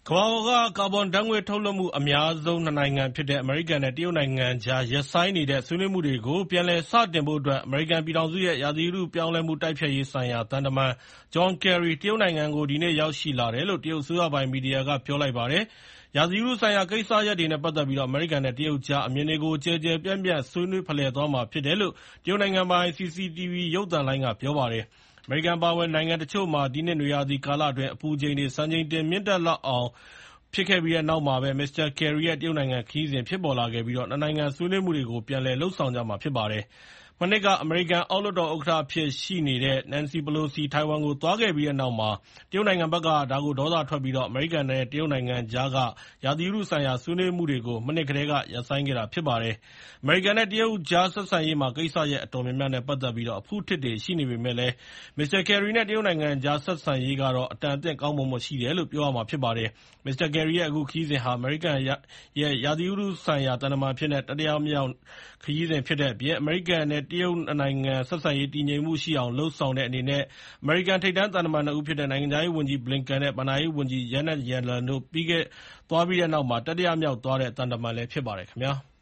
ကမ္ဘာပေါ်က ကာဗွန်ဓာတ်ငွေ့ထုတ်လွှတ်မှုအများဆုံး ၂ နိုင်ငံဖြစ်တဲ့ အမေရိကန်နဲ့ တရုတ်နိုင်ငံကြား ရပ်ဆိုင်းနေတဲ့ ဆွေးနွေးမှုတွေကို ပြန်လည်စတင်ဖို့အတွက် အမေရိကန်ပြည်ထောင်စုရဲ့ ရာသီဥတုပြောင်းလဲမှု တိုက်ဖျက်ရေးဆိုင်ရာ သံတမန် John Kerry တရုတ်နိုင်ငံကို ဒီနေ့ ရောက်ရှိလာတယ်လို့ တရုတ်အစိုးရပိုင်မီဒီယာက ပြောလိုက်ပါတယ်။ ရာသီဥတုဆိုင်ရာကိစ္စရပ်တွေနဲ့ ပတ်သက်ပြီး အမေရိကန်နဲ့ တရုတ်ကြား အမြင်တွေကို ကျယ်ကျယ်ပြန့်ပြန့် ဆွေးနွေးဖလှယ်သွားမှာဖြစ်တယ်လို့ တရုတ်နိုင်ငံပိုင် CCTV ရုပ်သံလိုင်းက ပြောပါတယ်။ အမေရိကန်အပါအဝင် နိုင်ငံတချို့မှာ ဒီနှစ် နွေရာသီကာလအတွင်း အပူချိန်တွေ စံချိန်တင်မြင့်တက်လောက်အောင် ဖြစ်ခဲ့ပြီးတဲ့နောက်မှာပဲ မစ္စတာ Kerry ရဲ့ တရုတ်နိုင်ငံခရီးစဉ် ဖြစ်ပေါ်လာခဲ့ပြီး ၂ နိုင်ငံ ဆွေးနွေးမှုတွေကို ပြန်လည်လုပ်ဆောင်ကြမှာ ဖြစ်ပါတယ်။ မနှစ်က အမေရိကန်အောက်လွှတ်တော်ဥက္ကဋ္ဌအဖြစ်ရှိနေတဲ့ Nancy Pelosi ထိုင်ဝမ်ကို သွားခဲ့ပြီးတဲ့နောက်မှာ တရုတ်နိုင်ငံဘက်က ဒါကိုဒေါသထွက်ပြီး အမေရိကန်နဲ့ တရုတ်နိုင်ငံကြားက ရာသီဥတုဆိုင်ရာ ဆွေးနွေးမှုတွေကို မနှစ်ကတည်းက ရပ်ဆိုင်းခဲ့တာဖြစ်ပါတယ်။ အမေရိကန်နဲ့ တရုတ်ကြား ဆက်ဆံရေးမှာ ကိစ္စရပ်အတော်များများနဲ့ ပတ်သက်ပြီး အဖုအထစ်တွေရှိနေပေမယ့်လည်း မစ္စတာ Kerry နဲ့ တရုတ်နိုင်ငံကြား ဆက်ဆံရေးကတော့ အတန်အသင့်ကောင်းမွန်ဖို့ရှိတယ်လို့ ပြောရမှာဖြစ်ပါတယ်။ မစ္စတာ Kerry ရဲ့ အခုခရီးစဉ်ဟာ အမေရိကန်ရဲ့ ရာသီဥတုဆိုင်ရာ သံတမန်အဖြစ်နဲ့ တတိယမြောက်ခရီးစဉ်ဖြစ်တဲ့အပြင် အမေရိကန်နဲ့ တရုတ် ၂ နိုင်ငံ ဆက်ဆံရေးတည်ငြိမ်မှုရှိအောင် လုပ်ဆောင်တဲ့အနေနဲ့ အမေရိကန်ထိပ်တန်းသံတမန် ၂ ဦးဖြစ်တဲ့ နိုင်ငံခြားရေးဝန်ကြီး Blinken နဲ့ ဘဏ္ဍာရေးဝန်ကြီး Janet Yellen တို့ သွားပြီးတဲ့နောက် တတိယမြောက်သွားတဲ့ သံတမန်လည်း ဖြစ်ပါတယ်ခင်ဗျာ။